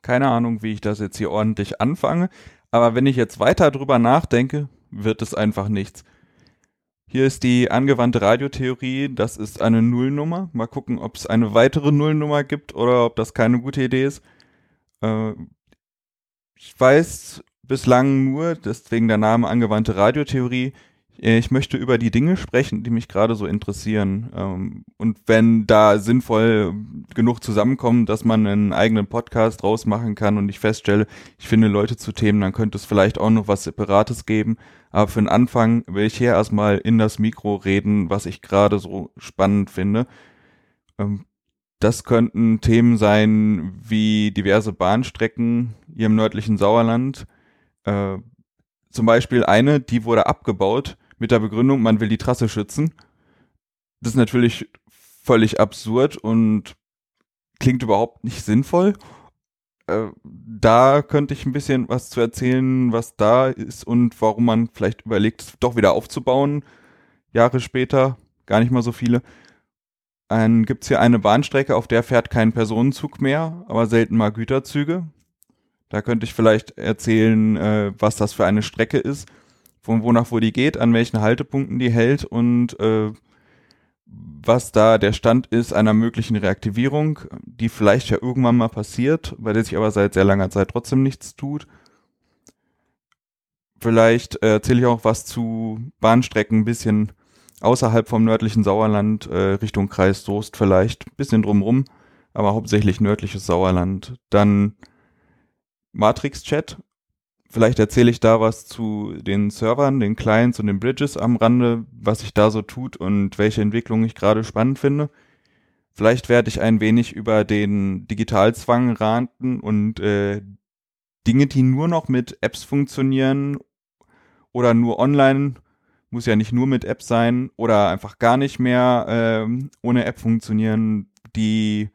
Keine Ahnung, wie ich das jetzt hier ordentlich anfange. Aber wenn ich jetzt weiter drüber nachdenke, wird es einfach nichts. Hier ist die angewandte Radiotheorie. Das ist eine Nullnummer. Mal gucken, ob es eine weitere Nullnummer gibt oder ob das keine gute Idee ist. Äh, Ich weiß bislang nur, deswegen der Name angewandte Radiotheorie, ich möchte über die Dinge sprechen, die mich gerade so interessieren. Und wenn da sinnvoll genug zusammenkommen, dass man einen eigenen Podcast draus machen kann und ich feststelle, ich finde Leute zu Themen, dann könnte es vielleicht auch noch was Separates geben. Aber für den Anfang will ich hier erstmal in das Mikro reden, was ich gerade so spannend finde. Das könnten Themen sein wie diverse Bahnstrecken hier im nördlichen Sauerland. Zum Beispiel eine, die wurde abgebaut mit der Begründung, man will die Trasse schützen. Das ist natürlich völlig absurd und klingt überhaupt nicht sinnvoll. Da könnte ich ein bisschen was zu erzählen, was da ist und warum man vielleicht überlegt, es doch wieder aufzubauen. Jahre später, gar nicht mal so viele. Dann gibt es hier eine Bahnstrecke, auf der fährt kein Personenzug mehr, aber selten mal Güterzüge. Da könnte ich vielleicht erzählen, was das für eine Strecke ist, von wo die geht, an welchen Haltepunkten die hält und was da der Stand ist einer möglichen Reaktivierung, die vielleicht ja irgendwann mal passiert, bei der sich aber seit sehr langer Zeit trotzdem nichts tut. Vielleicht erzähle ich auch was zu Bahnstrecken ein bisschen außerhalb vom nördlichen Sauerland, Richtung Kreis Soest vielleicht, ein bisschen drumrum, aber hauptsächlich nördliches Sauerland. Dann Matrix-Chat. Vielleicht erzähle ich da was zu den Servern, den Clients und den Bridges am Rande, was sich da so tut und welche Entwicklung ich gerade spannend finde. Vielleicht werde ich ein wenig über den Digitalzwang ranten und Dinge, die nur noch mit Apps funktionieren oder nur online, muss ja nicht nur mit Apps sein oder einfach gar nicht mehr ohne App funktionieren, die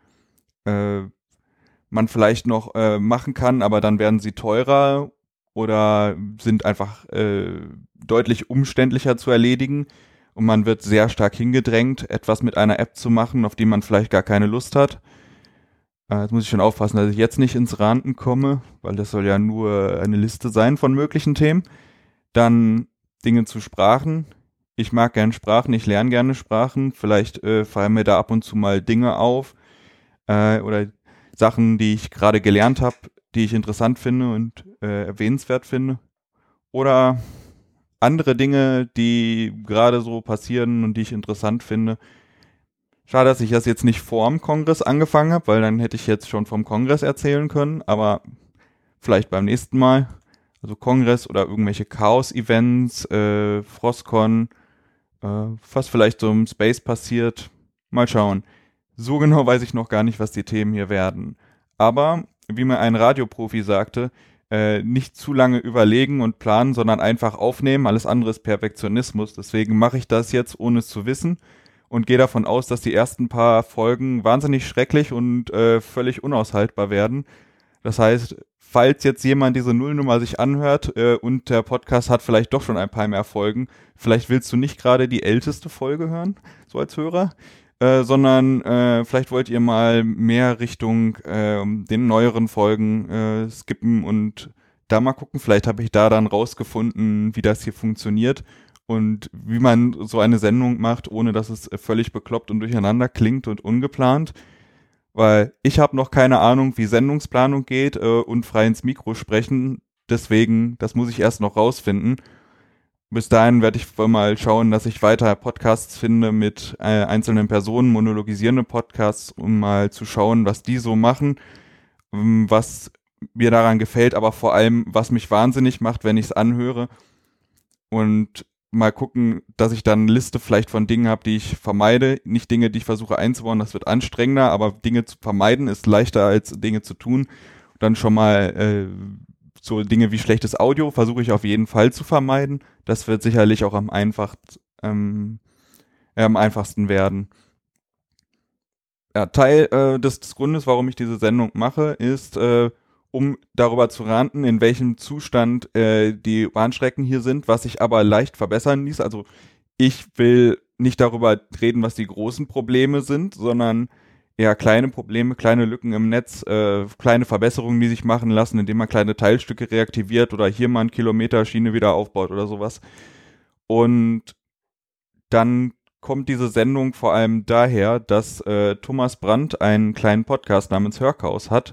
man vielleicht noch machen kann, aber dann werden sie teurer oder sind einfach deutlich umständlicher zu erledigen und man wird sehr stark hingedrängt, etwas mit einer App zu machen, auf die man vielleicht gar keine Lust hat. Jetzt muss ich schon aufpassen, dass ich jetzt nicht ins Ranten komme, weil das soll ja nur eine Liste sein von möglichen Themen. Dann Dinge zu Sprachen. Ich mag gern Sprachen, ich lerne gerne Sprachen. Vielleicht fallen mir da ab und zu mal Dinge auf oder Sachen, die ich gerade gelernt habe, die ich interessant finde und erwähnenswert finde. Oder andere Dinge, die gerade so passieren und die ich interessant finde. Schade, dass ich das jetzt nicht vor dem Kongress angefangen habe, weil dann hätte ich jetzt schon vom Kongress erzählen können, aber vielleicht beim nächsten Mal. Also Kongress oder irgendwelche Chaos-Events, Frostcon, was vielleicht so im Space passiert. Mal schauen. So genau weiß ich noch gar nicht, was die Themen hier werden. Aber, wie mir ein Radioprofi sagte, nicht zu lange überlegen und planen, sondern einfach aufnehmen. Alles andere ist Perfektionismus. Deswegen mache ich das jetzt, ohne es zu wissen. Und gehe davon aus, dass die ersten paar Folgen wahnsinnig schrecklich und völlig unaushaltbar werden. Das heißt, falls jetzt jemand diese Nullnummer sich anhört und der Podcast hat vielleicht doch schon ein paar mehr Folgen, vielleicht willst du nicht gerade die älteste Folge hören, so als Hörer, sondern vielleicht wollt ihr mal mehr Richtung den neueren Folgen skippen und da mal gucken. Vielleicht habe ich da dann rausgefunden, wie das hier funktioniert und wie man so eine Sendung macht, ohne dass es völlig bekloppt und durcheinander klingt und ungeplant. Weil ich habe noch keine Ahnung, wie Sendungsplanung geht und frei ins Mikro sprechen. Deswegen, das muss ich erst noch rausfinden. Bis dahin werde ich mal schauen, dass ich weiter Podcasts finde mit einzelnen Personen, monologisierende Podcasts, um mal zu schauen, was die so machen, was mir daran gefällt, aber vor allem, was mich wahnsinnig macht, wenn ich es anhöre. Und mal gucken, dass ich dann eine Liste vielleicht von Dingen habe, die ich vermeide. Nicht Dinge, die ich versuche einzubauen, das wird anstrengender, aber Dinge zu vermeiden ist leichter als Dinge zu tun. Und dann schon mal so Dinge wie schlechtes Audio versuche ich auf jeden Fall zu vermeiden. Das wird sicherlich auch am einfachsten werden. Ja, Teil des Grundes, warum ich diese Sendung mache, ist, um darüber zu ranten, in welchem Zustand die Bahnstrecken hier sind, was sich aber leicht verbessern ließ. Also ich will nicht darüber reden, was die großen Probleme sind, sondern eher kleine Probleme, kleine Lücken im Netz, kleine Verbesserungen, die sich machen lassen, indem man kleine Teilstücke reaktiviert oder hier mal einen Kilometer Schiene wieder aufbaut oder sowas. Und dann kommt diese Sendung vor allem daher, dass Thomas Brandt einen kleinen Podcast namens Hörchaos hat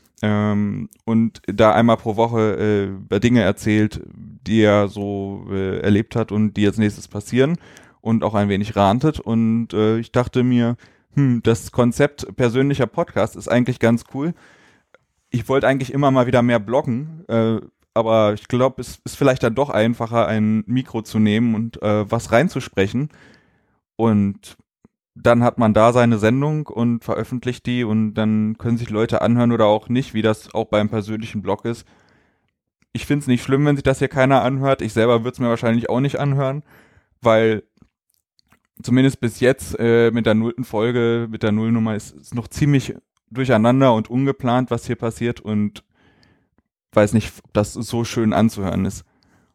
und da einmal pro Woche Dinge erzählt, die er so erlebt hat und die jetzt nächstes passieren und auch ein wenig rantet. Und ich dachte mir, das Konzept persönlicher Podcast ist eigentlich ganz cool. Ich wollte eigentlich immer mal wieder mehr bloggen, aber ich glaube, es ist vielleicht dann doch einfacher, ein Mikro zu nehmen und was reinzusprechen. Und dann hat man da seine Sendung und veröffentlicht die und dann können sich Leute anhören oder auch nicht, wie das auch beim persönlichen Blog ist. Ich finde es nicht schlimm, wenn sich das hier keiner anhört. Ich selber würde es mir wahrscheinlich auch nicht anhören, weil zumindest bis jetzt mit der 0. Folge, mit der Nullnummer ist noch ziemlich durcheinander und ungeplant, was hier passiert und weiß nicht, ob das so schön anzuhören ist.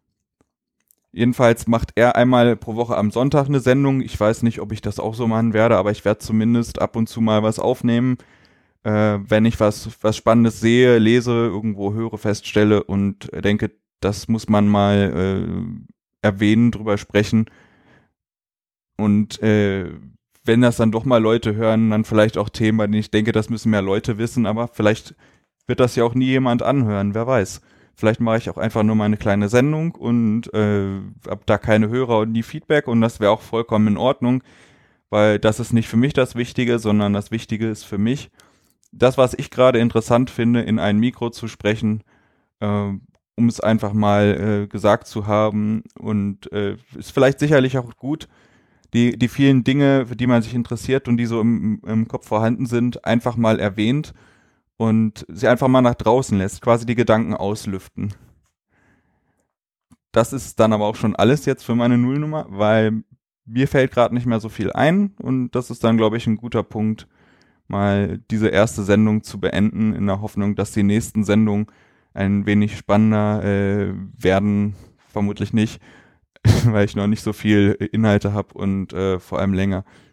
Jedenfalls macht er einmal pro Woche am Sonntag eine Sendung. Ich weiß nicht, ob ich das auch so machen werde, aber ich werde zumindest ab und zu mal was aufnehmen, wenn ich was Spannendes sehe, lese, irgendwo höre, feststelle und denke, das muss man mal erwähnen, drüber sprechen. Und wenn das dann doch mal Leute hören, dann vielleicht auch Themen, bei denen ich denke, das müssen mehr Leute wissen, aber vielleicht wird das ja auch nie jemand anhören, wer weiß. Vielleicht mache ich auch einfach nur mal eine kleine Sendung und habe da keine Hörer und nie Feedback und das wäre auch vollkommen in Ordnung, weil das ist nicht für mich das Wichtige, sondern das Wichtige ist für mich, das, was ich gerade interessant finde, in ein Mikro zu sprechen, um es einfach mal gesagt zu haben und ist vielleicht sicherlich auch gut, die vielen Dinge, für die man sich interessiert und die so im Kopf vorhanden sind, einfach mal erwähnt und sie einfach mal nach draußen lässt, quasi die Gedanken auslüften. Das ist dann aber auch schon alles jetzt für meine Nullnummer, weil mir fällt gerade nicht mehr so viel ein und das ist dann, glaube ich, ein guter Punkt, mal diese erste Sendung zu beenden, in der Hoffnung, dass die nächsten Sendungen ein wenig spannender werden, vermutlich nicht, weil ich noch nicht so viel Inhalte habe und vor allem länger.